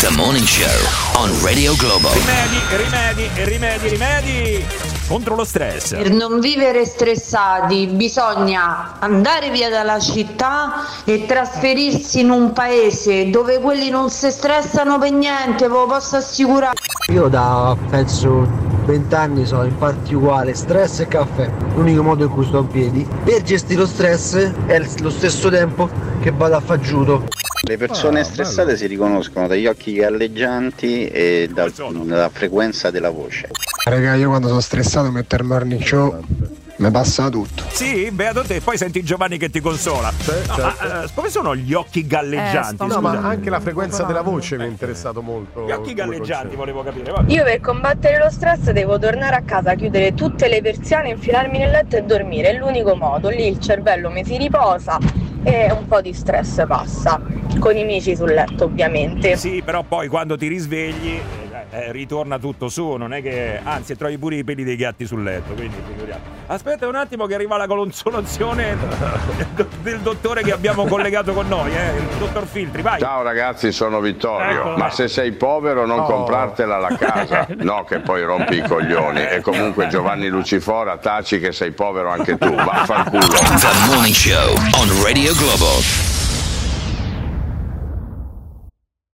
The Morning Show on Radio Globo. Rimedi contro lo stress. Per non vivere stressati bisogna andare via dalla città e trasferirsi in un paese dove quelli non si stressano per niente, ve lo posso assicurare. Io da penso 20 anni sono in parti uguale stress e caffè. L'unico modo in cui sto in piedi per gestire lo stress è lo stesso tempo che vado a far judo. Le persone stressate si riconoscono dagli occhi galleggianti e dalla frequenza della voce. Raga, io quando sono stressato metto il morning show, mi passa tutto. Sì, beato te, poi senti Giovanni che ti consola. Come sono gli occhi galleggianti? No, ma anche la frequenza della voce mi è interessato molto. Gli occhi galleggianti volevo capire. Io per combattere lo stress devo tornare a casa, chiudere tutte le persiane, infilarmi nel letto e dormire. È l'unico modo. Lì il cervello mi si riposa e un po' di stress passa. Con i mici sul letto, ovviamente. Sì, però poi quando ti risvegli ritorna tutto su, non è che, anzi, trovi pure i peli dei gatti sul letto, quindi figuriamo. Aspetta un attimo che arriva la consolazione del dottore che abbiamo collegato con noi, il dottor Filtri, vai. Ciao ragazzi, sono Vittorio. Eccolo, ma se sei povero non comprartela la casa, no che poi rompi i coglioni. E comunque Giovanni Lucifora, taci che sei povero anche tu, vaffanculo. The Morning Show on Radio Globo.